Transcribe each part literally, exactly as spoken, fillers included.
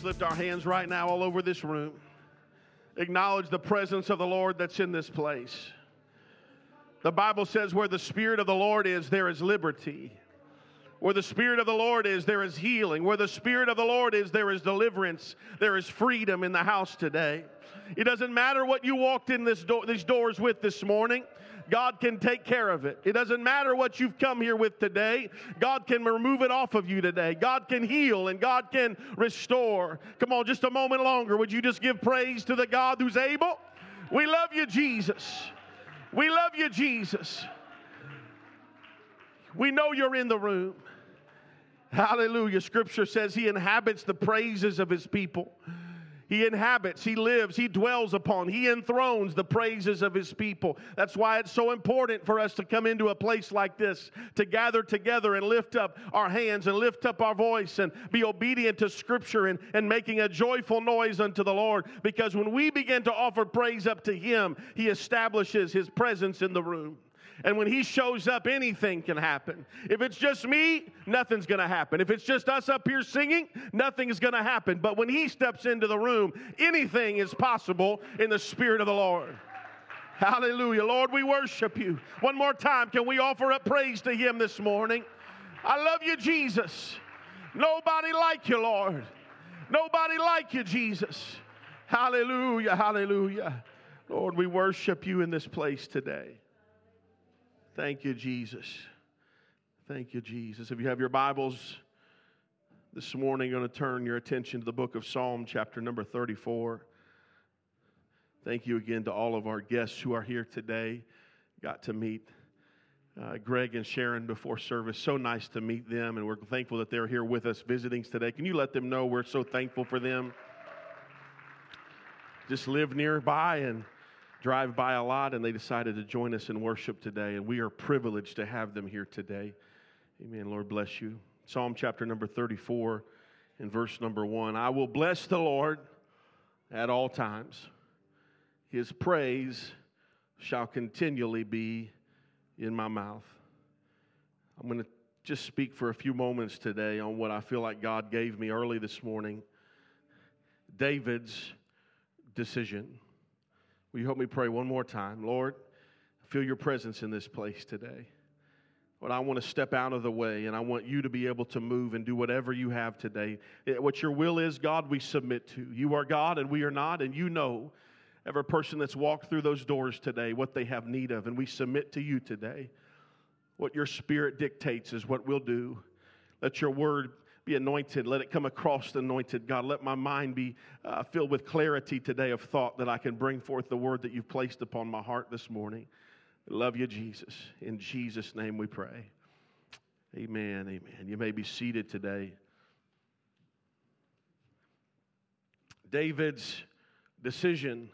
just lift our hands right now all over this room. Acknowledge the presence of the Lord that's in this place. The Bible says where the Spirit of the Lord is, there is liberty. Where the Spirit of the Lord is, there is healing. Where the Spirit of the Lord is, there is deliverance. There is freedom in the house today. It doesn't matter what you walked in this do- these doors with this morning. God can take care of it. It doesn't matter what you've come here with today. God can remove it off of you today. God can heal and God can restore. Come on, just a moment longer. Would you just give praise to the God who's able? We love you, Jesus. We love you, Jesus. We know you're in the room. Hallelujah. Scripture says He inhabits the praises of His people. He inhabits, He lives, He dwells upon, He enthrones the praises of His people. That's why it's so important for us to come into a place like this, to gather together and lift up our hands and lift up our voice and be obedient to Scripture and, and making a joyful noise unto the Lord. Because when we begin to offer praise up to Him, He establishes His presence in the room. And when He shows up, anything can happen. If it's just me, nothing's going to happen. If it's just us up here singing, nothing is going to happen. But when He steps into the room, anything is possible in the Spirit of the Lord. Hallelujah. Lord, we worship You. One more time, can we offer up praise to Him this morning? I love You, Jesus. Nobody like You, Lord. Nobody like You, Jesus. Hallelujah, hallelujah. Lord, we worship You in this place today. Thank You, Jesus. Thank You, Jesus. If you have your Bibles this morning, you're going to turn your attention to the book of Psalm, chapter number thirty-four. Thank you again to all of our guests who are here today. Got to meet uh, Greg and Sharon before service. So nice to meet them, and we're thankful that they're here with us visiting today. Can you let them know we're so thankful for them? Just live nearby and drive by a lot, and they decided to join us in worship today, and we are privileged to have them here today. Amen. Lord bless you. Psalm chapter number thirty-four and verse number one. I will bless the Lord at all times. His praise shall continually be in my mouth. I'm going to just speak for a few moments today on what I feel like God gave me early this morning. David's decision. Will you help me pray one more time? Lord, I feel Your presence in this place today. Lord, I want to step out of the way, and I want You to be able to move and do whatever You have today. What Your will is, God, we submit to. You are God, and we are not, and You know every person that's walked through those doors today, what they have need of, and we submit to You today. What Your Spirit dictates is what we'll do. Let Your word be anointed. Let it come across the anointed. God, let my mind be uh, filled with clarity today of thought that I can bring forth the word that You've placed upon my heart this morning. I love You, Jesus. In Jesus' name we pray. Amen, amen. You may be seated today. David's decision.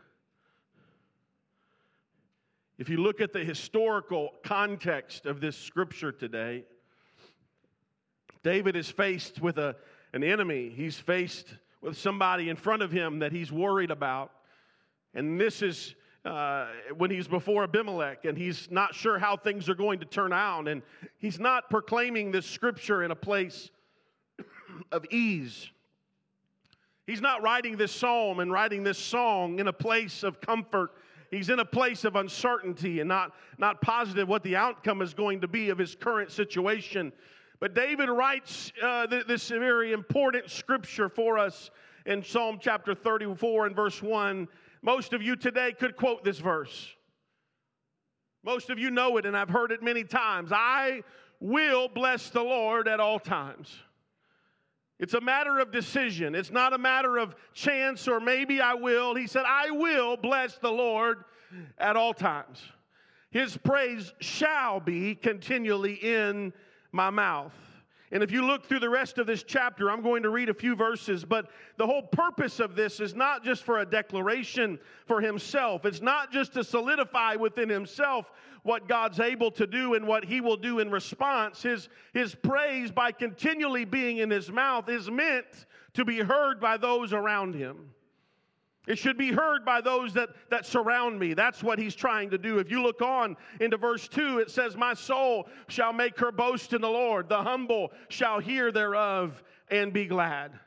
If you look at the historical context of this scripture today, David is faced with a, an enemy. He's faced with somebody in front of him that he's worried about. And this is uh, when he's before Abimelech, and he's not sure how things are going to turn out. And he's not proclaiming this scripture in a place of ease. He's not writing this psalm and writing this song in a place of comfort. He's in a place of uncertainty and not, not positive what the outcome is going to be of his current situation. But David writes uh, th- this very important scripture for us in Psalm chapter thirty-four and verse one. Most of you today could quote this verse. Most of you know it, and I've heard it many times. I will bless the Lord at all times. It's a matter of decision. It's not a matter of chance or maybe I will. He said, I will bless the Lord at all times. His praise shall be continually in my mouth. And if you look through the rest of this chapter, I'm going to read a few verses, but the whole purpose of this is not just for a declaration for himself. It's not just to solidify within himself what God's able to do and what He will do in response. His, his praise, by continually being in His mouth, is meant to be heard by those around Him. It should be heard by those that, that surround me. That's what He's trying to do. If you look on into verse two, it says, my soul shall make her boast in the Lord. The humble shall hear thereof and be glad.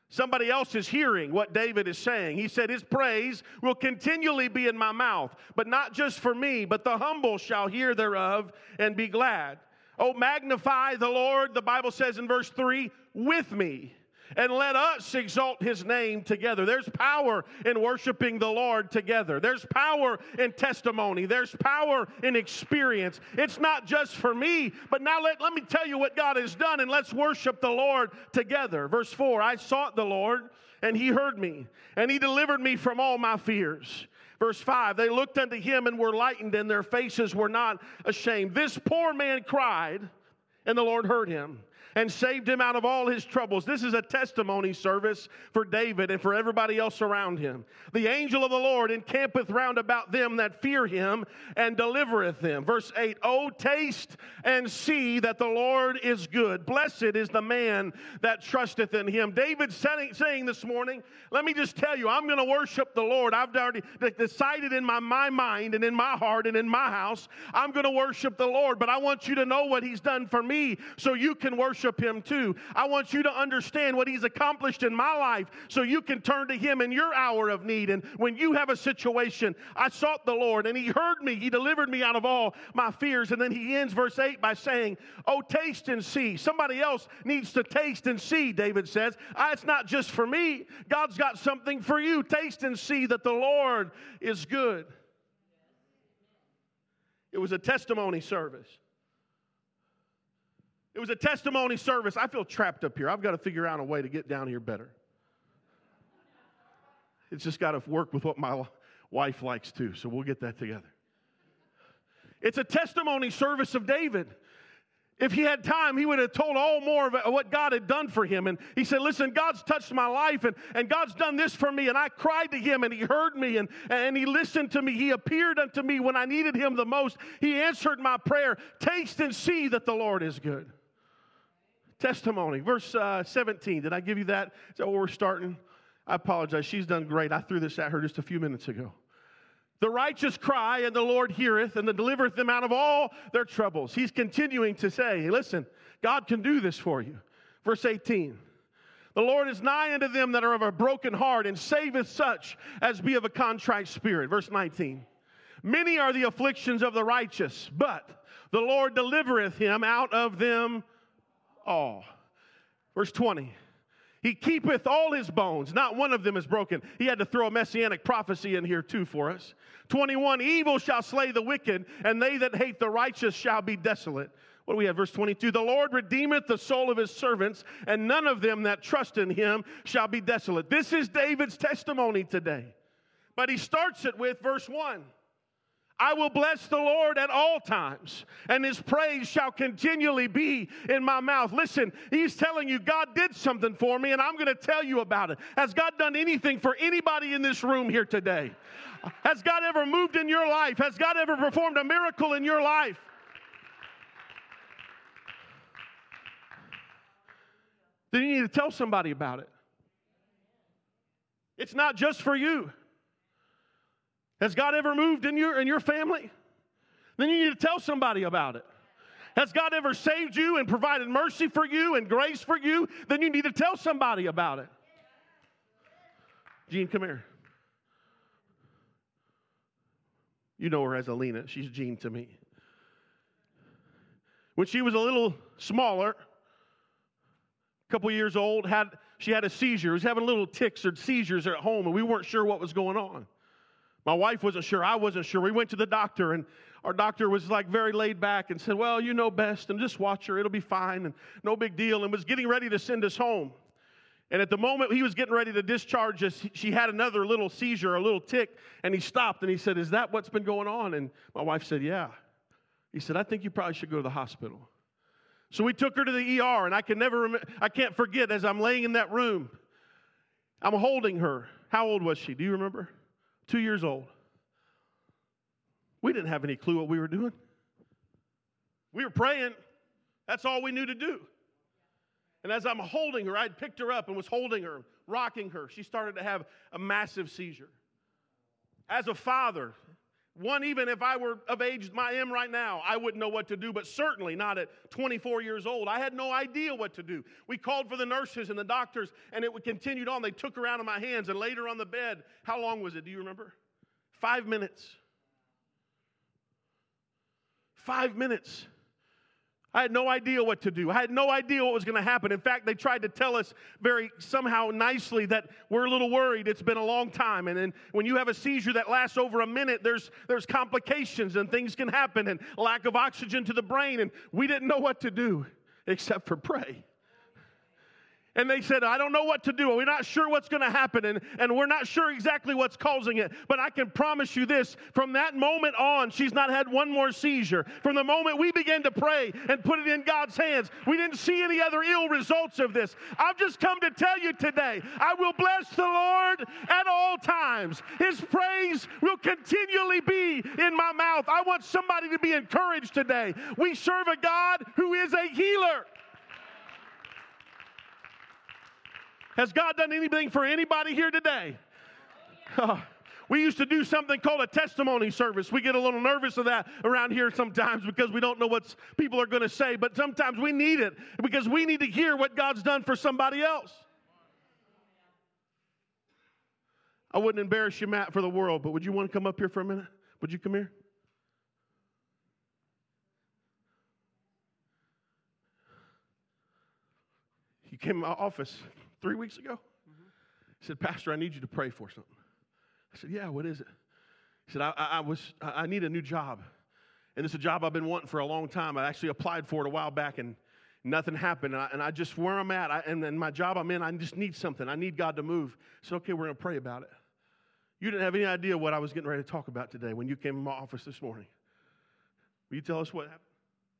Somebody else is hearing what David is saying. He said, his praise will continually be in my mouth, but not just for me, but the humble shall hear thereof and be glad. Oh, magnify the Lord, the Bible says in verse three, with me. And let us exalt his name together. There's power in worshiping the Lord together. There's power in testimony. There's power in experience. It's not just for me, but now let, let me tell you what God has done, and let's worship the Lord together. Verse four, I sought the Lord, and he heard me, and he delivered me from all my fears. Verse five, they looked unto him and were lightened, and their faces were not ashamed. This poor man cried, and the Lord heard him and saved him out of all his troubles. This is a testimony service for David and for everybody else around him. The angel of the Lord encampeth round about them that fear him and delivereth them. Verse eight, oh, taste and see that the Lord is good. Blessed is the man that trusteth in him. David's saying, saying this morning, let me just tell you, I'm going to worship the Lord. I've already decided in my, my mind and in my heart and in my house, I'm going to worship the Lord. But I want you to know what he's done for me so you can worship him too. I want you to understand what he's accomplished in my life so you can turn to him in your hour of need. And when you have a situation, I sought the Lord and he heard me. He delivered me out of all my fears. And then he ends verse eight by saying, oh, taste and see. Somebody else needs to taste and see, David says. Ah, it's not just for me. God's got something for you. Taste and see that the Lord is good. It was a testimony service. It was a testimony service. I feel trapped up here. I've got to figure out a way to get down here better. It's just got to work with what my wife likes too, so we'll get that together. It's a testimony service of David. If he had time, he would have told all more of what God had done for him. And he said, listen, God's touched my life, and, and God's done this for me. And I cried to him, and he heard me, and, and he listened to me. He appeared unto me when I needed him the most. He answered my prayer. Taste and see that the Lord is good. Testimony. Verse uh, seventeen. Did I give you that? Is that where we're starting? I apologize. She's done great. I threw this at her just a few minutes ago. The righteous cry, and the Lord heareth, and delivereth them out of all their troubles. He's continuing to say, hey, listen, God can do this for you. Verse eighteen. The Lord is nigh unto them that are of a broken heart, and saveth such as be of a contrite spirit. Verse nineteen. Many are the afflictions of the righteous, but the Lord delivereth him out of them all. Verse twenty. He keepeth all his bones. Not one of them is broken. He had to throw a messianic prophecy in here too for us. twenty-one. Evil shall slay the wicked, and they that hate the righteous shall be desolate. What do we have? Verse twenty-two. The Lord redeemeth the soul of his servants, and none of them that trust in him shall be desolate. This is David's testimony today. But he starts it with verse one. I will bless the Lord at all times, and his praise shall continually be in my mouth. Listen, he's telling you God did something for me, and I'm going to tell you about it. Has God done anything for anybody in this room here today? Has God ever moved in your life? Has God ever performed a miracle in your life? Then you need to tell somebody about it. It's not just for you. Has God ever moved in your, in your family? Then you need to tell somebody about it. Has God ever saved you and provided mercy for you and grace for you? Then you need to tell somebody about it. Jean, come here. You know her as Alina. She's Jean to me. When she was a little smaller, a couple years old, had she had a seizure. She was having little tics or seizures at home, and we weren't sure what was going on. My wife wasn't sure. I wasn't sure. We went to the doctor, and our doctor was like very laid back and said, well, you know best, and just watch her. It'll be fine, and no big deal, and was getting ready to send us home. And at the moment he was getting ready to discharge us, she had another little seizure, a little tick, and he stopped, and he said, is that what's been going on? And my wife said, yeah. He said, I think you probably should go to the hospital. So we took her to the E R, and I can never, rem- I can't forget, as I'm laying in that room, I'm holding her. How old was she? Do you remember? Two years old. We didn't have any clue what we were doing. We were praying. That's all we knew to do. And as I'm holding her, I'd picked her up and was holding her, rocking her. She started to have a massive seizure. As a father, One, even if I were of age I am right now, I wouldn't know what to do, but certainly not at twenty-four years old. I had no idea what to do. We called for the nurses and the doctors, and it continued on. They took her out of my hands and laid her on the bed. How long was it? Do you remember? Five minutes. Five minutes. I had no idea what to do. I had no idea what was going to happen. In fact, they tried to tell us very somehow nicely that we're a little worried. It's been a long time. And then when you have a seizure that lasts over a minute, there's, there's complications and things can happen and lack of oxygen to the brain. And we didn't know what to do except for pray. And they said, I don't know what to do. We're not sure what's going to happen, and, and we're not sure exactly what's causing it. But I can promise you this, from that moment on, she's not had one more seizure. From the moment we began to pray and put it in God's hands, we didn't see any other ill results of this. I've just come to tell you today, I will bless the Lord at all times. His praise will continually be in my mouth. I want somebody to be encouraged today. We serve a God who is a healer. Has God done anything for anybody here today? Oh, we used to do something called a testimony service. We get a little nervous of that around here sometimes because we don't know what people are going to say, but sometimes we need it because we need to hear what God's done for somebody else. I wouldn't embarrass you, Matt, for the world, but would you want to come up here for a minute? Would you come here? He came in my office three weeks ago. Mm-hmm. He said, Pastor, I need you to pray for something. I said, yeah, what is it? He said, I, I, I was, I need a new job. And it's a job I've been wanting for a long time. I actually applied for it a while back, and nothing happened. And I, and I just, where I'm at, I, and then my job I'm in, I just need something. I need God to move. I said, okay, we're going to pray about it. You didn't have any idea what I was getting ready to talk about today when you came in my office this morning. Will you tell us what happened?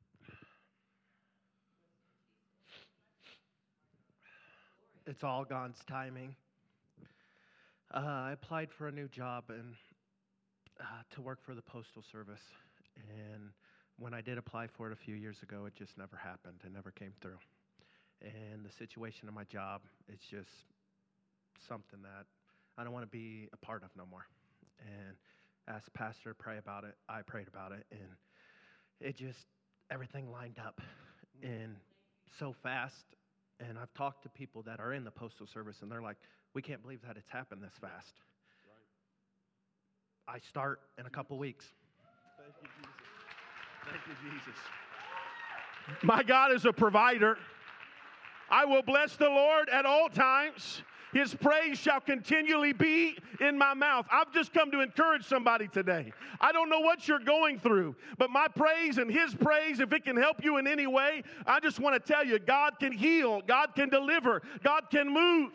It's all God's timing. Uh, I applied for a new job and uh, to work for the Postal Service. And when I did apply for it a few years ago, it just never happened. It never came through. And the situation of my job, it's just something that I don't want to be a part of no more. And asked the pastor to pray about it. I prayed about it. And it just, everything lined up. And so fast. And I've talked to people that are in the Postal Service, and they're like, we can't believe that it's happened this fast. Right. I start in a couple weeks. Thank you, Jesus. Thank you, Jesus. My God is a provider. I will bless the Lord at all times. His praise shall continually be in my mouth. I've just come to encourage somebody today. I don't know what you're going through, but my praise and His praise, if it can help you in any way, I just want to tell you, God can heal, God can deliver, God can move.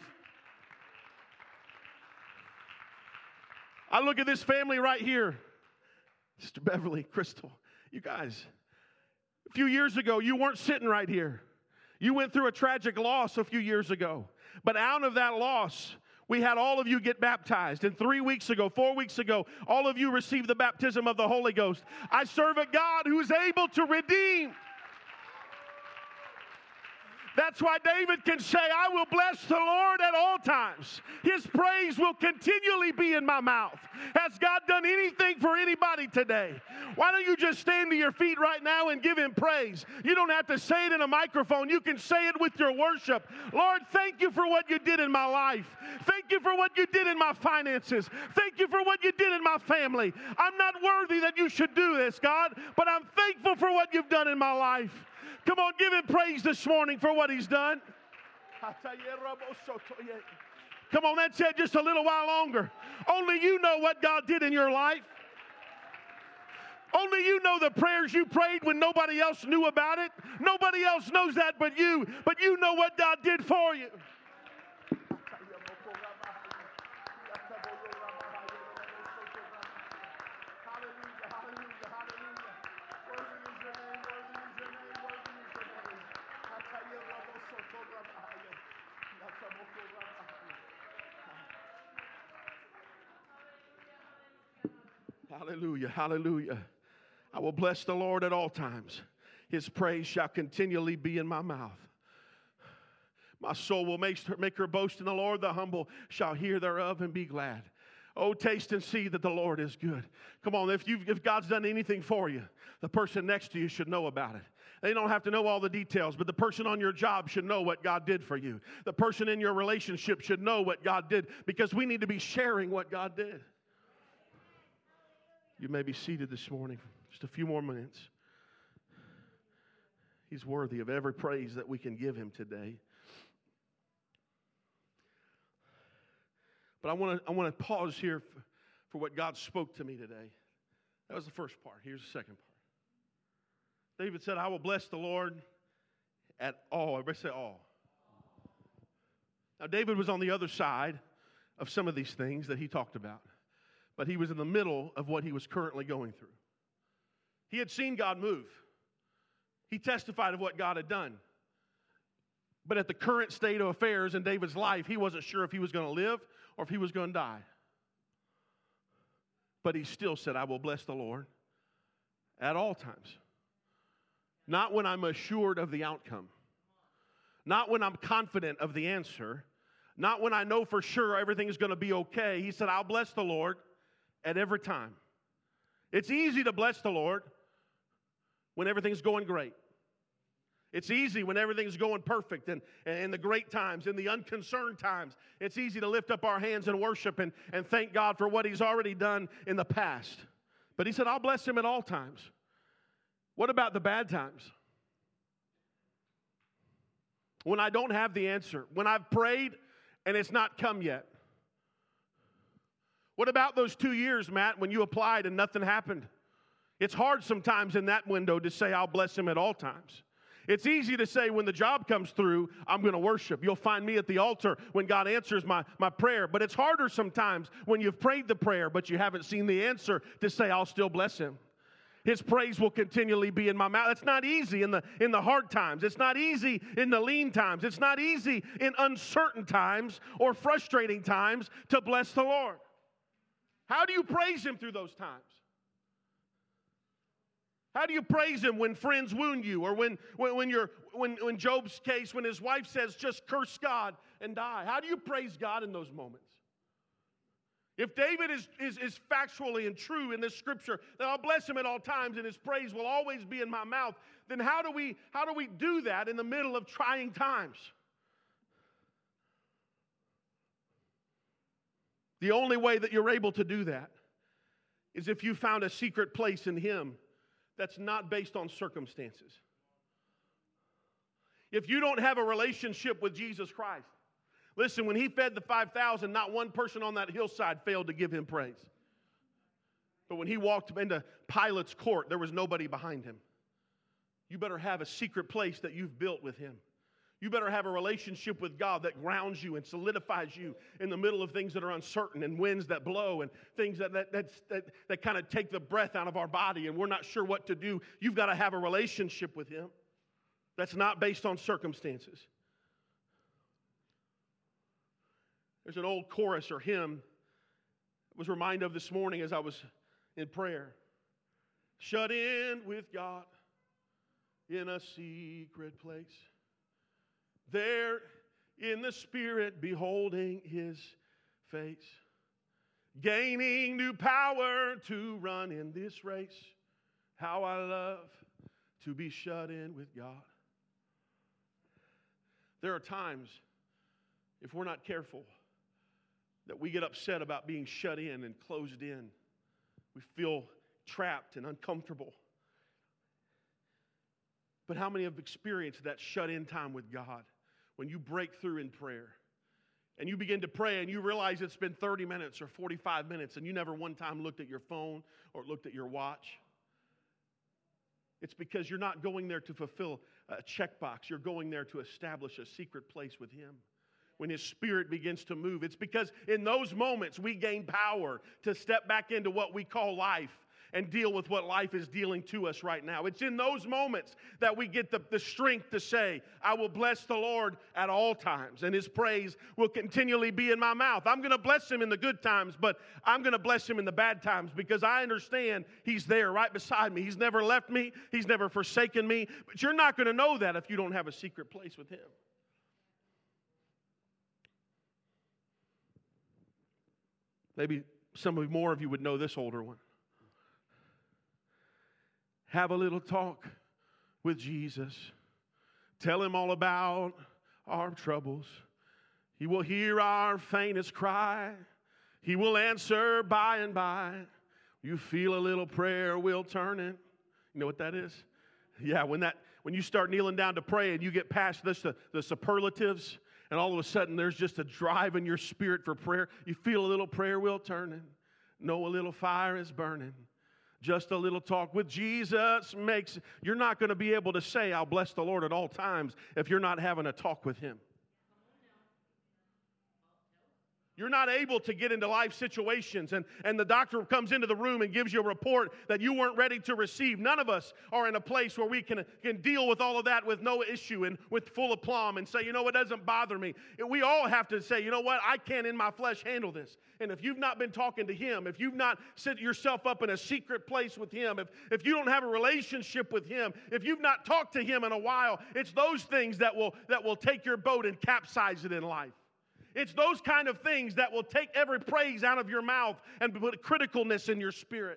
I look at this family right here, Sister Beverly, Crystal. You guys, a few years ago, you weren't sitting right here. You went through a tragic loss a few years ago. But out of that loss, we had all of you get baptized. And three weeks ago, four weeks ago, all of you received the baptism of the Holy Ghost. I serve a God who is able to redeem. That's why David can say, I will bless the Lord at all times. His praise will continually be in my mouth. Has God done anything for anybody today? Why don't you just stand to your feet right now and give Him praise? You don't have to say it in a microphone. You can say it with your worship. Lord, thank you for what you did in my life. Thank you for what you did in my finances. Thank you for what you did in my family. I'm not worthy that you should do this, God, but I'm thankful for what you've done in my life. Come on, give Him praise this morning for what He's done. Come on, that's it, just a little while longer. Only you know what God did in your life. Only you know the prayers you prayed when nobody else knew about it. Nobody else knows that but you. But you know what God did for you. Hallelujah, hallelujah. I will bless the Lord at all times. His praise shall continually be in my mouth. My soul will make her, make her boast in the Lord. The humble shall hear thereof and be glad. Oh, taste and see that the Lord is good. Come on, if, you've, if God's done anything for you, the person next to you should know about it. They don't have to know all the details, but the person on your job should know what God did for you. The person in your relationship should know what God did, because we need to be sharing what God did. You may be seated this morning. Just a few more minutes. He's worthy of every praise that we can give him today. But I want to I want to pause here for, for what God spoke to me today. That was the first part. Here's the second part. David said, I will bless the Lord at all. Everybody say all. Now, David was on the other side of some of these things that he talked about, but he was in the middle of what he was currently going through. He had seen God move. He testified of what God had done. But at the current state of affairs in David's life, he wasn't sure if he was going to live or if he was going to die. But he still said, I will bless the Lord at all times. Not when I'm assured of the outcome. Not when I'm confident of the answer. Not when I know for sure everything is going to be okay. He said, I'll bless the Lord at every time. It's easy to bless the Lord when everything's going great. It's easy when everything's going perfect, and in the great times, in the unconcerned times. It's easy to lift up our hands and worship and, and thank God for what he's already done in the past. But he said, I'll bless him at all times. What about the bad times? When I don't have the answer, when I've prayed and it's not come yet. What about those two years, Matt, when you applied and nothing happened? It's hard sometimes in that window to say, I'll bless him at all times. It's easy to say when the job comes through, I'm going to worship. You'll find me at the altar when God answers my, my prayer. But it's harder sometimes when you've prayed the prayer, but you haven't seen the answer, to say, I'll still bless him. His praise will continually be in my mouth. It's not easy in the, in the hard times. It's not easy in the lean times. It's not easy in uncertain times or frustrating times to bless the Lord. How do you praise him through those times? How do you praise him when friends wound you, or when, when, when, you're, when, when Job's case, when his wife says, just curse God and die? How do you praise God in those moments? If David is, is, is factually and true in this scripture, that I'll bless him at all times and his praise will always be in my mouth, then how do we, how do we do that in the middle of trying times? The only way that you're able to do that is if you found a secret place in him that's not based on circumstances. If you don't have a relationship with Jesus Christ, listen, when he fed the five thousand, not one person on that hillside failed to give him praise. But when he walked into Pilate's court, there was nobody behind him. You better have a secret place that you've built with him. You better have a relationship with God that grounds you and solidifies you in the middle of things that are uncertain, and winds that blow, and things that, that, that's, that, that kind of take the breath out of our body and we're not sure what to do. You've got to have a relationship with him that's not based on circumstances. There's an old chorus or hymn I was reminded of this morning as I was in prayer. Shut in with God in a secret place, there in the Spirit beholding his face, gaining new power to run in this race. How I love to be shut in with God. There are times, if we're not careful, that we get upset about being shut in and closed in. We feel trapped and uncomfortable. But how many have experienced that shut-in time with God when you break through in prayer and you begin to pray and you realize it's been thirty minutes or forty-five minutes and you never one time looked at your phone or looked at your watch? It's because you're not going there to fulfill a checkbox. You're going there to establish a secret place with him. When his Spirit begins to move, it's because in those moments we gain power to step back into what we call life and deal with what life is dealing to us right now. It's in those moments that we get the, the strength to say, I will bless the Lord at all times, and his praise will continually be in my mouth. I'm going to bless him in the good times, but I'm going to bless him in the bad times because I understand he's there right beside me. He's never left me. He's never forsaken me. But you're not going to know that if you don't have a secret place with him. Maybe Some of more of you would know this older one. Have a little talk with Jesus. Tell him all about our troubles. He will hear our faintest cry. He will answer by and by. You feel a little prayer will turn it. You know what that is? Yeah, when that when you start kneeling down to pray and you get past this, the, the superlatives, and all of a sudden there's just a drive in your spirit for prayer. You feel a little prayer wheel turning. Know a little fire is burning. Just a little talk with Jesus makes, you're not going to be able to say, I'll bless the Lord at all times if you're not having a talk with him. You're not able to get into life situations, and, and the doctor comes into the room and gives you a report that you weren't ready to receive. None of us are in a place where we can, can deal with all of that with no issue and with full aplomb and say, you know, it doesn't bother me. And we all have to say, you know what, I can't in my flesh handle this. And if you've not been talking to him, if you've not set yourself up in a secret place with him, if, if you don't have a relationship with him, if you've not talked to him in a while, it's those things that will, that will take your boat and capsize it in life. It's those kind of things that will take every praise out of your mouth and put criticalness in your spirit.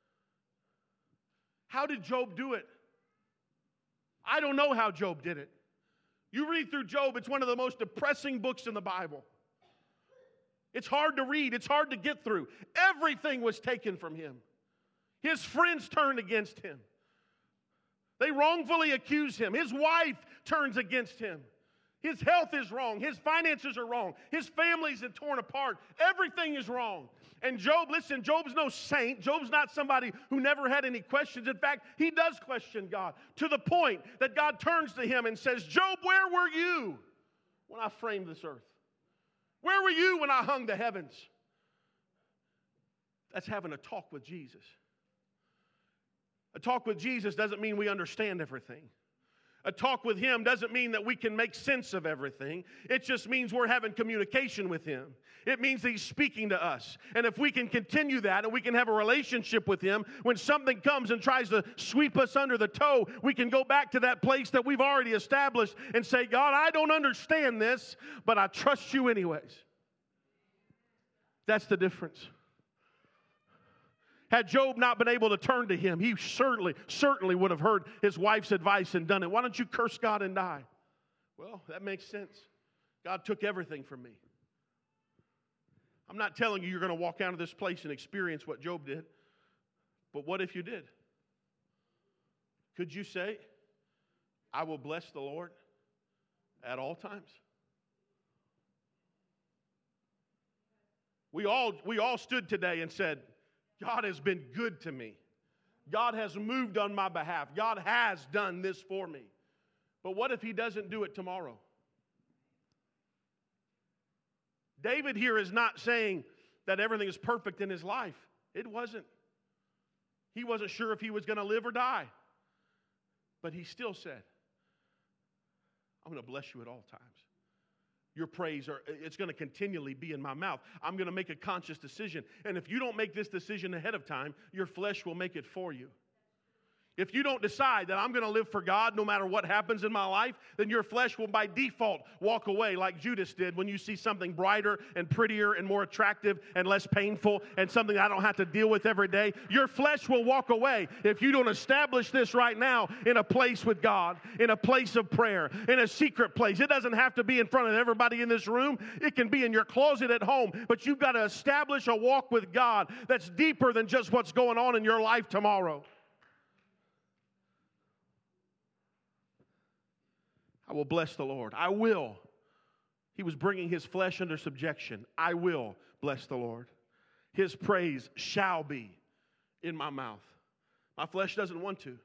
How did Job do it? I don't know how Job did it. You read through Job, it's one of the most depressing books in the Bible. It's hard to read. It's hard to get through. Everything was taken from him. His friends turned against him. They wrongfully accuse him. His wife turns against him. His health is wrong. His finances are wrong. His family's torn apart. Everything is wrong. And Job, listen, Job's no saint. Job's not somebody who never had any questions. In fact, he does question God to the point that God turns to him and says, Job, where were you when I framed this earth? Where were you when I hung the heavens? That's having a talk with Jesus. A talk with Jesus doesn't mean we understand everything. A talk with him doesn't mean that we can make sense of everything. It just means we're having communication with him. It means that he's speaking to us. And if we can continue that and we can have a relationship with him, when something comes and tries to sweep us under the toe, we can go back to that place that we've already established and say, God, I don't understand this, but I trust you anyways. That's the difference. Had Job not been able to turn to him, he certainly, certainly would have heard his wife's advice and done it. Why don't you curse God and die? Well, that makes sense. God took everything from me. I'm not telling you you're going to walk out of this place and experience what Job did. But what if you did? Could you say, I will bless the Lord at all times? We all, we all stood today and said, God has been good to me. God has moved on my behalf. God has done this for me. But what if he doesn't do it tomorrow? David here is not saying that everything is perfect in his life. It wasn't. He wasn't sure if he was going to live or die. But he still said, I'm going to bless you at all times. Your praise, are, it's going to continually be in my mouth. I'm going to make a conscious decision. And if you don't make this decision ahead of time, your flesh will make it for you. If you don't decide that I'm going to live for God no matter what happens in my life, then your flesh will by default walk away like Judas did when you see something brighter and prettier and more attractive and less painful and something I don't have to deal with every day. Your flesh will walk away if you don't establish this right now in a place with God, in a place of prayer, in a secret place. It doesn't have to be in front of everybody in this room. It can be in your closet at home, but you've got to establish a walk with God that's deeper than just what's going on in your life tomorrow. I will bless the Lord. I will. He was bringing his flesh under subjection. I will bless the Lord. His praise shall be in my mouth. My flesh doesn't want to.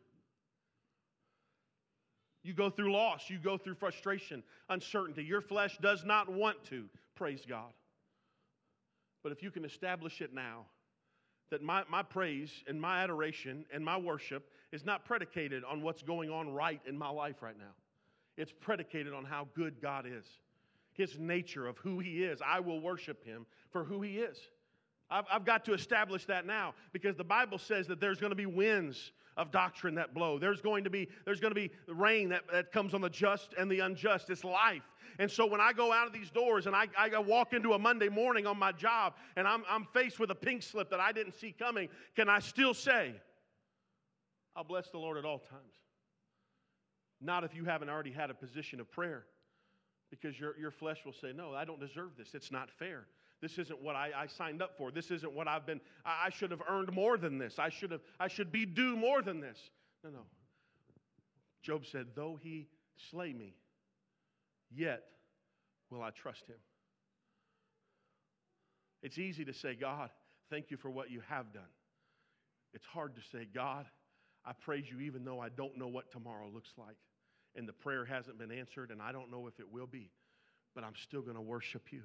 You go through loss. You go through frustration, uncertainty. Your flesh does not want to praise God. But if you can establish it now, that my, my praise and my adoration and my worship is not predicated on what's going on right in my life right now. It's predicated on how good God is. His nature of who he is. I will worship him for who he is. I've, I've got to establish that now, because the Bible says that there's going to be winds of doctrine that blow. There's going to be, there's going to be rain that, that comes on the just and the unjust. It's life. And so when I go out of these doors and I, I walk into a Monday morning on my job and I'm, I'm faced with a pink slip that I didn't see coming, can I still say, I'll bless the Lord at all times? Not if you haven't already had a position of prayer, because your, your flesh will say, no, I don't deserve this. It's not fair. This isn't what I, I signed up for. This isn't what I've been, I, I should have earned more than this. I should have, I should be due more than this. No, no. Job said, though he slay me, yet will I trust him. It's easy to say, God, thank you for what you have done. It's hard to say, God, I praise you even though I don't know what tomorrow looks like. And the prayer hasn't been answered, and I don't know if it will be. But I'm still going to worship you.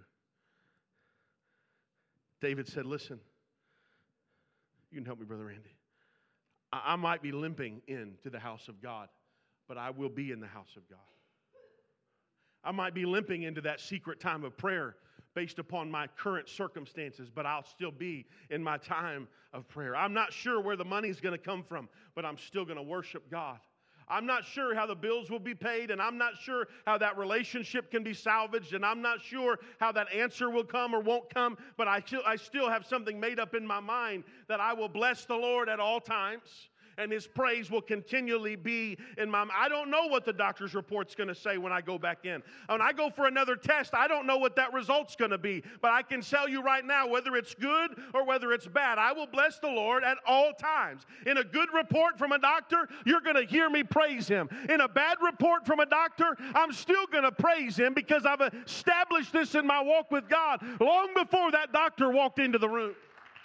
David said, listen, you can help me, Brother Randy. I, I might be limping into the house of God, but I will be in the house of God. I might be limping into that secret time of prayer based upon my current circumstances, but I'll still be in my time of prayer. I'm not sure where the money's going to come from, but I'm still going to worship God. I'm not sure how the bills will be paid, and I'm not sure how that relationship can be salvaged, and I'm not sure how that answer will come or won't come, but I still, I still have something made up in my mind that I will bless the Lord at all times, and His praise will continually be in my mind. I don't know what the doctor's report's going to say when I go back in. When I go for another test, I don't know what that result's going to be, but I can tell you right now, whether it's good or whether it's bad, I will bless the Lord at all times. In a good report from a doctor, you're going to hear me praise Him. In a bad report from a doctor, I'm still going to praise Him, because I've established this in my walk with God long before that doctor walked into the room.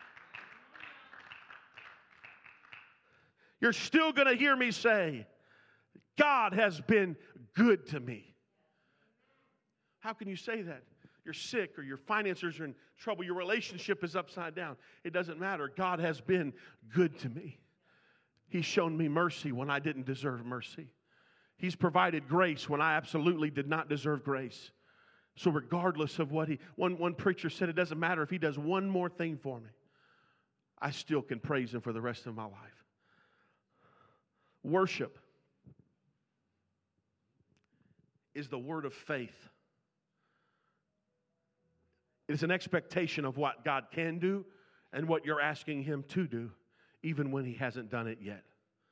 You're still going to hear me say, God has been good to me. How can you say that? You're sick, or your finances are in trouble, your relationship is upside down. It doesn't matter. God has been good to me. He's shown me mercy when I didn't deserve mercy. He's provided grace when I absolutely did not deserve grace. So regardless of what he, one, one preacher said, it doesn't matter if He does one more thing for me, I still can praise Him for the rest of my life. Worship is the word of faith. It is an expectation of what God can do and what you're asking Him to do, even when He hasn't done it yet.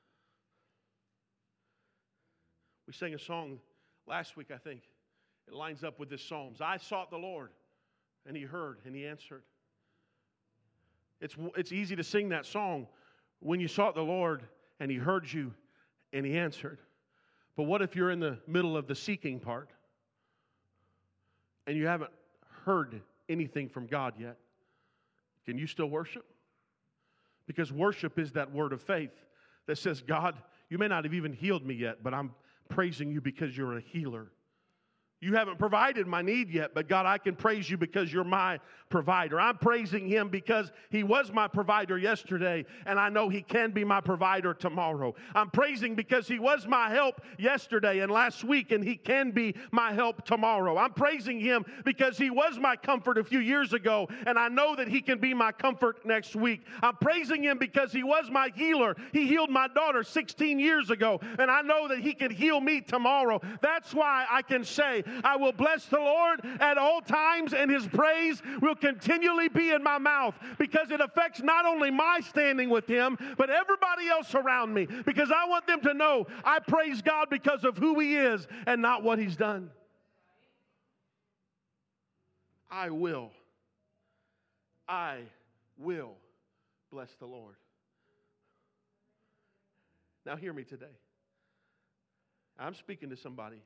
We sang a song last week, I think. It lines up with this Psalms. I sought the Lord, and He heard, and He answered. It's, it's easy to sing that song when you sought the Lord, and He heard you, and He answered. But what if you're in the middle of the seeking part, and you haven't heard anything from God yet? Can you still worship? Because worship is that word of faith that says, God, you may not have even healed me yet, but I'm praising you because you're a healer. You haven't provided my need yet, but God, I can praise you because you're my provider. I'm praising Him because He was my provider yesterday, and I know He can be my provider tomorrow. I'm praising because He was my help yesterday and last week, and He can be my help tomorrow. I'm praising Him because He was my comfort a few years ago, and I know that He can be my comfort next week. I'm praising Him because He was my healer. He healed my daughter sixteen years ago, and I know that He can heal me tomorrow. That's why I can say, I will bless the Lord at all times, and His praise will continually be in my mouth, because it affects not only my standing with Him, but everybody else around me, because I want them to know I praise God because of who He is and not what He's done. I will, I will bless the Lord. Now hear me today. I'm speaking to somebody.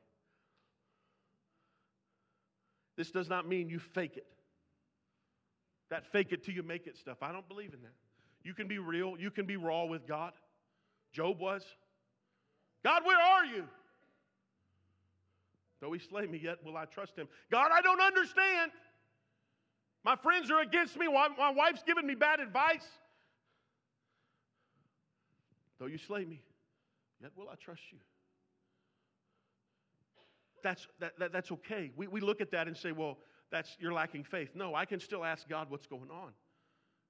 This does not mean you fake it. That fake it till you make it stuff. I don't believe in that. You can be real. You can be raw with God. Job was. God, where are you? Though He slay me, yet will I trust Him. God, I don't understand. My friends are against me. My wife's giving me bad advice. Though you slay me, yet will I trust you. That's, that, that, that's okay. We, we look at that and say, well, that's, you're lacking faith. No, I can still ask God what's going on.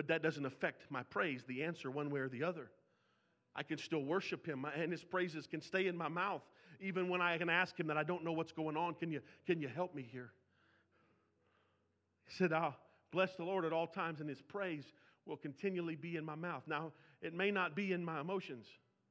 but that doesn't affect my praise, the answer one way or the other. I can still worship him, and his praises can stay in my mouth, even when I can ask him that I don't know what's going on. Can you, can you help me here? He said, I'll bless the Lord at all times, and his praise will continually be in my mouth. Now, it may not be in my emotions.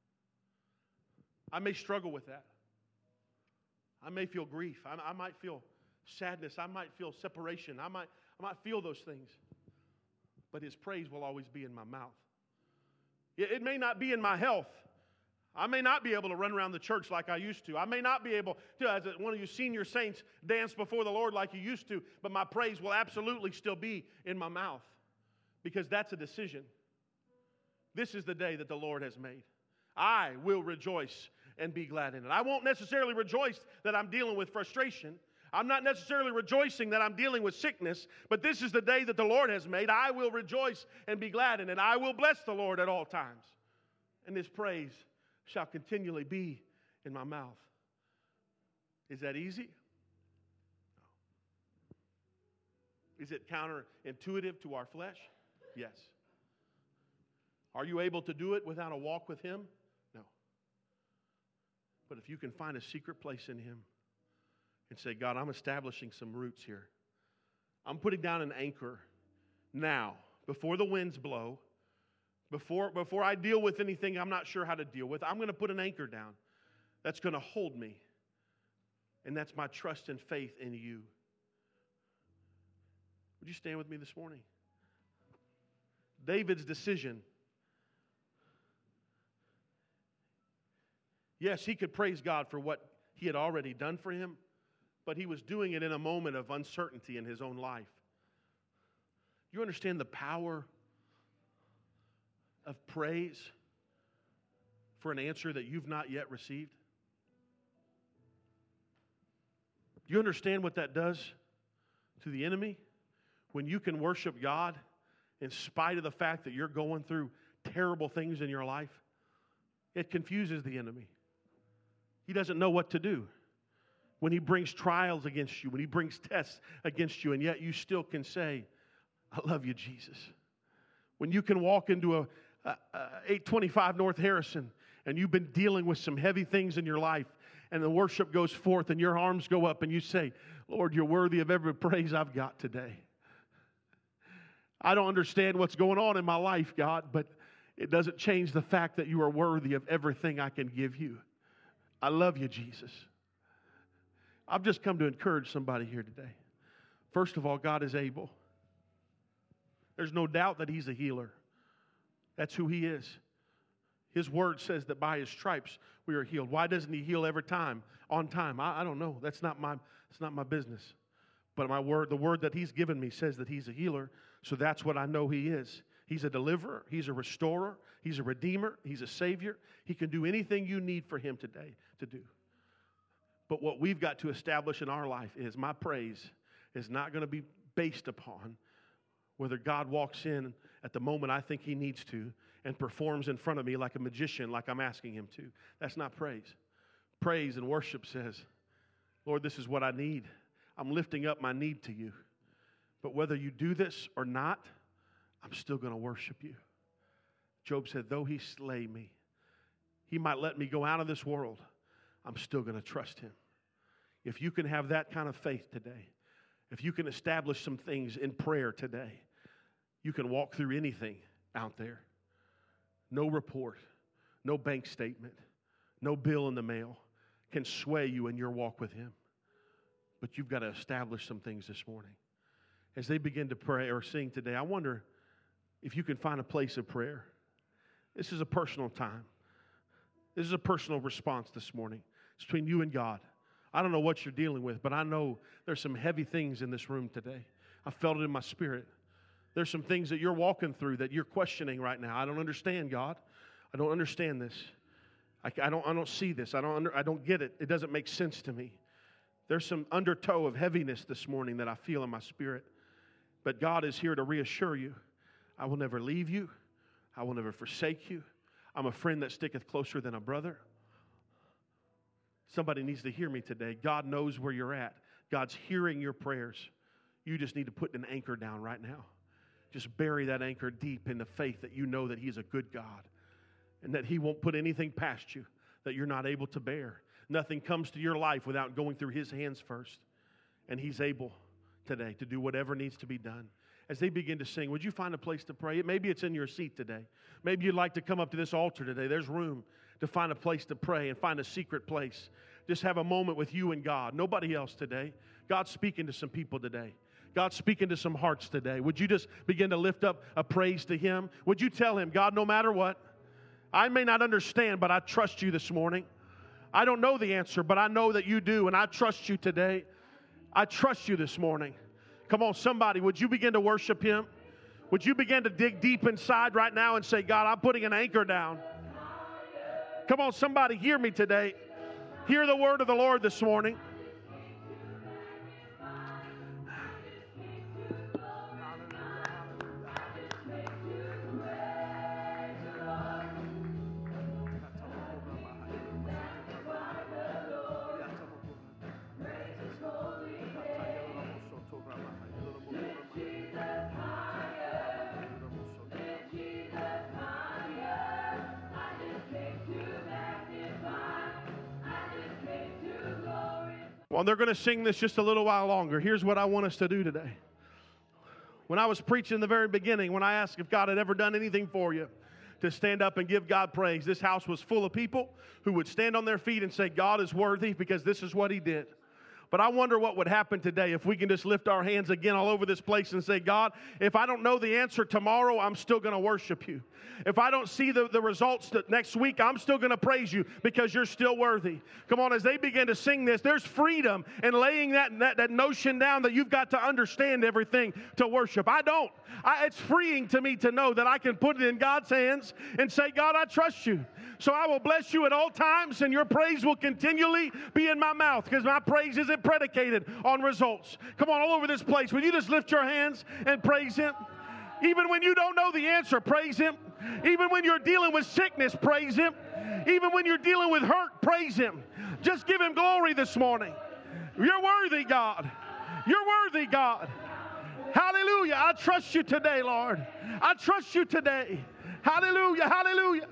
I may struggle with that. I may feel grief. I, I might feel sadness. I might feel separation. I might, I might feel those things. But his praise will always be in my mouth. It may not be in my health. I may not be able to run around the church like I used to. I may not be able to, as one of you senior saints, dance before the Lord like you used to, but my praise will absolutely still be in my mouth because that's a decision. This is the day that the Lord has made. I will rejoice and be glad in it. I won't necessarily rejoice that I'm dealing with frustration. I'm not necessarily rejoicing that I'm dealing with sickness, but this is the day that the Lord has made. I will rejoice and be glad in it. I will bless the Lord at all times, and his praise shall continually be in my mouth. Is that easy? No. Is it counterintuitive to our flesh? Yes. Are you able to do it without a walk with him? No. But if you can find a secret place in him, and say, God, I'm establishing some roots here. I'm putting down an anchor now, before the winds blow, before, before I deal with anything I'm not sure how to deal with. I'm going to put an anchor down that's going to hold me. And that's my trust and faith in you. Would you stand with me this morning? David's decision. Yes, he could praise God for what he had already done for him, but he was doing it in a moment of uncertainty in his own life. You understand the power of praise for an answer that you've not yet received? You understand what that does to the enemy? When you can worship God in spite of the fact that you're going through terrible things in your life, it confuses the enemy. He doesn't know what to do. When he brings trials against you, when he brings tests against you, and yet you still can say, I love you, Jesus. When you can walk into a, a, a eight twenty-five North Harrison, and you've been dealing with some heavy things in your life, and the worship goes forth, and your arms go up, and you say, Lord, you're worthy of every praise I've got today. I don't understand what's going on in my life, God, but it doesn't change the fact that you are worthy of everything I can give you. I love you, Jesus. I've just come to encourage somebody here today. First of all, God is able. There's no doubt that he's a healer. That's who he is. His word says that by his stripes we are healed. Why doesn't he heal every time, on time? I, I don't know. That's not my, that's not my business. But my word, the word that he's given me says that he's a healer, so that's what I know he is. He's a deliverer. He's a restorer. He's a redeemer. He's a savior. He can do anything you need for him today to do. But what we've got to establish in our life is my praise is not going to be based upon whether God walks in at the moment I think he needs to and performs in front of me like a magician, like I'm asking him to. That's not praise. Praise and worship says, Lord, this is what I need. I'm lifting up my need to you. But whether you do this or not, I'm still going to worship you. Job said, though he slay me, he might let me go out of this world, I'm still going to trust him. If you can have that kind of faith today, if you can establish some things in prayer today, you can walk through anything out there. No report, no bank statement, no bill in the mail can sway you in your walk with him. But you've got to establish some things this morning. As they begin to pray or sing today, I wonder if you can find a place of prayer. This is a personal time. This is a personal response this morning. It's between you and God. I don't know what you're dealing with, but I know there's some heavy things in this room today. I felt it in my spirit. There's some things that you're walking through that you're questioning right now. I don't understand, God. I don't understand this. I, I don't. I don't see this. I don't. Under, I don't get it. It doesn't make sense to me. There's some undertow of heaviness this morning that I feel in my spirit. But God is here to reassure you. I will never leave you. I will never forsake you. I'm a friend that sticketh closer than a brother. Somebody needs to hear me today. God knows where you're at. God's hearing your prayers. You just need to put an anchor down right now. just bury that anchor deep in the faith that you know that He's a good God and that He won't put anything past you that you're not able to bear. Nothing comes to your life without going through His hands first. And He's able today to do whatever needs to be done. As they begin to sing, would you find a place to pray? Maybe it's in your seat today. Maybe you'd like to come up to this altar today. There's room to find a place to pray and find a secret place. Just have a moment with you and God. Nobody else today. God's speaking to some people today. God's speaking to some hearts today. Would you just begin to lift up a praise to Him? Would you tell Him, God, no matter what, I may not understand, but I trust You this morning. I don't know the answer, but I know that You do, and I trust You today. I trust You this morning. Come on, somebody, would you begin to worship Him? Would you begin to dig deep inside right now and say, God, I'm putting an anchor down. Come on, somebody, hear me today. Hear the word of the Lord this morning. Well, they're going to sing this just a little while longer. Here's what I want us to do today. When I was preaching in the very beginning, when I asked if God had ever done anything for you, to stand up and give God praise, this house was full of people who would stand on their feet and say, God is worthy because this is what He did. But I wonder what would happen today if we can just lift our hands again all over this place and say, God, if I don't know the answer tomorrow, I'm still going to worship You. If I don't see the, the results next week, I'm still going to praise You because You're still worthy. Come on, as they begin to sing this, there's freedom in laying that, that, that notion down that you've got to understand everything to worship. I don't. I, it's freeing to me to know that I can put it in God's hands and say, God, I trust You. So I will bless You at all times, and Your praise will continually be in my mouth because my praise isn't predicated on results. Come on, all over this place, will you just lift your hands and praise Him? Even when you don't know the answer, praise Him. Even when you're dealing with sickness, praise Him. Even when you're dealing with hurt, praise Him. Just give Him glory this morning. You're worthy, God. You're worthy, God. Hallelujah. I trust You today, Lord. I trust You today. Hallelujah. Hallelujah.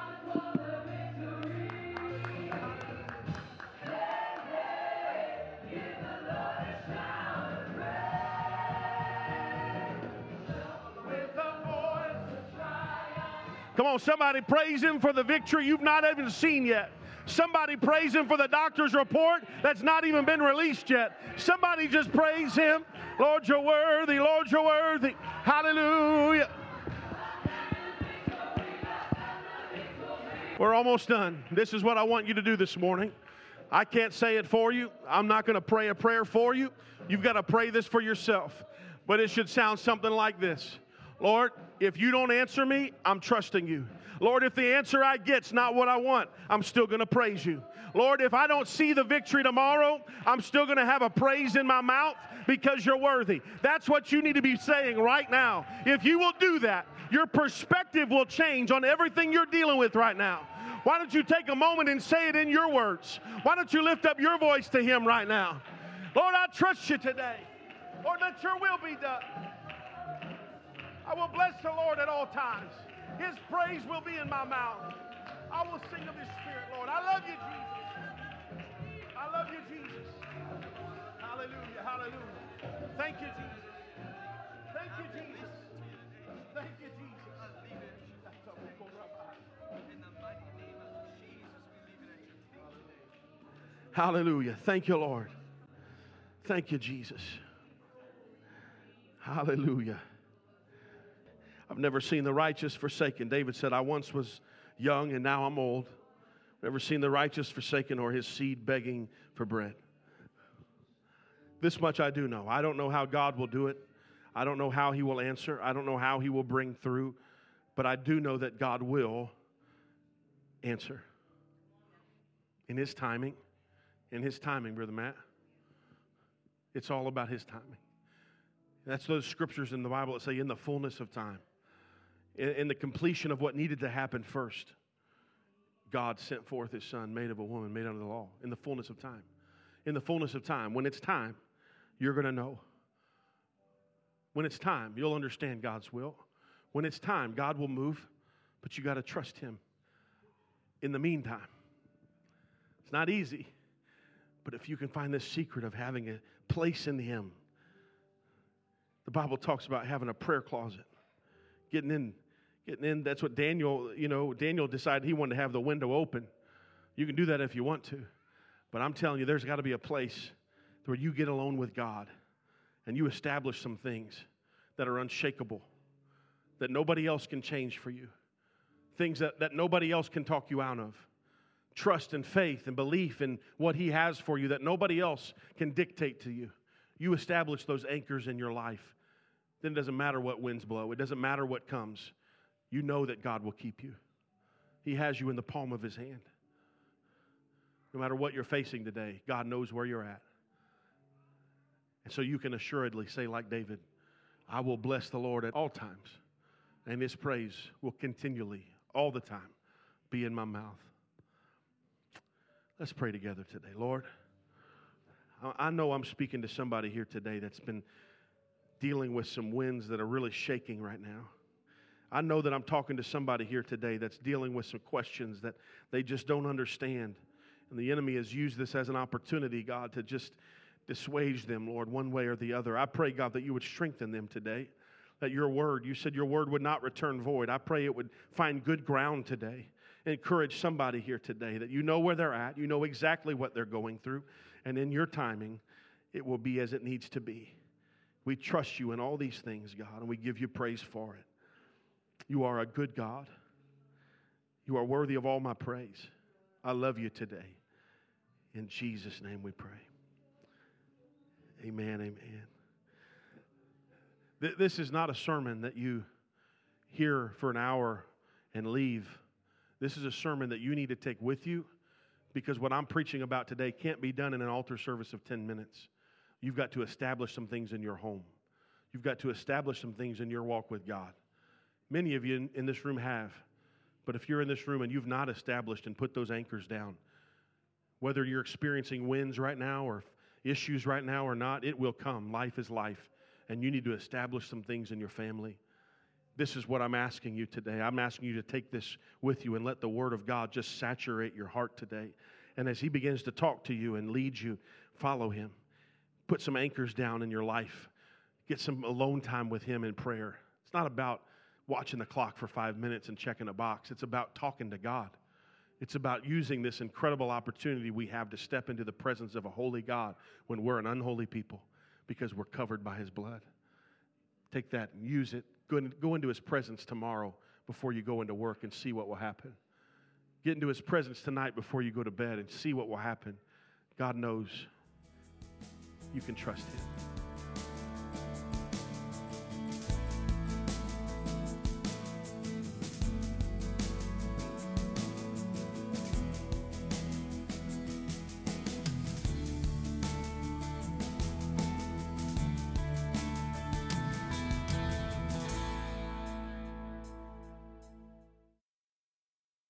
Come on, somebody praise Him for the victory you've not even seen yet. Somebody praise Him for the doctor's report that's not even been released yet. Somebody just praise Him. Lord, You're worthy. Lord, You're worthy. Hallelujah. We're almost done. This is what I want you to do this morning. I can't say it for you. I'm not going to pray a prayer for you. You've got to pray this for yourself. But it should sound something like this. Lord, if You don't answer me, I'm trusting You. Lord, if the answer I get's not what I want, I'm still going to praise You. Lord, if I don't see the victory tomorrow, I'm still going to have a praise in my mouth because You're worthy. That's what you need to be saying right now. If you will do that, your perspective will change on everything you're dealing with right now. Why don't you take a moment and say it in your words? Why don't you lift up your voice to Him right now? Lord, I trust You today. Lord, let Your will be done. I will bless the Lord at all times. His praise will be in my mouth. I will sing of His Spirit, Lord. I love You, Jesus. I love You, Jesus. Hallelujah, hallelujah. Thank You, Jesus. Thank You, Jesus. Thank You, Jesus. Hallelujah. Thank You, Lord. Thank You, Jesus. Hallelujah. I've never seen the righteous forsaken. David said, I once was young and now I'm old. Never seen the righteous forsaken or his seed begging for bread. This much I do know. I don't know how God will do it. I don't know how He will answer. I don't know how He will bring through. But I do know that God will answer. In His timing. In His timing, Brother Matt. It's all about His timing. That's those scriptures in the Bible that say in the fullness of time. In, in the completion of what needed to happen first. God sent forth His Son, made of a woman, made under the law. In the fullness of time. In the fullness of time. When it's time, you're going to know. When it's time, you'll understand God's will. When it's time, God will move, but you got to trust Him. In the meantime, it's not easy, but if you can find this secret of having a place in Him, the Bible talks about having a prayer closet, getting in, getting in. That's what Daniel, you know, Daniel decided he wanted to have the window open. You can do that if you want to, but I'm telling you, there's got to be a place where you get alone with God and you establish some things that are unshakable, that nobody else can change for you, things that, that nobody else can talk you out of. Trust and faith and belief in what He has for you that nobody else can dictate to you. You establish those anchors in your life. Then it doesn't matter what winds blow. It doesn't matter what comes. You know that God will keep you. He has you in the palm of His hand. No matter what you're facing today, God knows where you're at. And so you can assuredly say like David, I will bless the Lord at all times, and His praise will continually, all the time, be in my mouth. Let's pray together today. Lord, I know I'm speaking to somebody here today that's been dealing with some winds that are really shaking right now. I know that I'm talking to somebody here today that's dealing with some questions that they just don't understand. And the enemy has used this as an opportunity, God, to just dissuade them, Lord, one way or the other. I pray, God, that you would strengthen them today. That your word, you said your word would not return void. I pray it would find good ground today. Encourage somebody here today that you know where they're at. You know exactly what they're going through. And in your timing, it will be as it needs to be. We trust you in all these things, God, and we give you praise for it. You are a good God. You are worthy of all my praise. I love you today. In Jesus' name we pray. Amen, amen. Th- this is not a sermon that you hear for an hour and leave. This is a sermon that you need to take with you, because what I'm preaching about today can't be done in an altar service of ten minutes. You've got to establish some things in your home. You've got to establish some things in your walk with God. Many of you in, in this room have. But if you're in this room and you've not established and put those anchors down, whether you're experiencing winds right now or issues right now or not, it will come. Life is life. And you need to establish some things in your family. This is what I'm asking you today. I'm asking you to take this with you and let the Word of God just saturate your heart today. And as He begins to talk to you and lead you, follow Him. Put some anchors down in your life. Get some alone time with Him in prayer. It's not about watching the clock for five minutes and checking a box. It's about talking to God. It's about using this incredible opportunity we have to step into the presence of a holy God when we're an unholy people, because we're covered by His blood. Take that and use it. Go, in, go into His presence tomorrow before you go into work and see what will happen. Get into His presence tonight before you go to bed and see what will happen. God knows you can trust Him.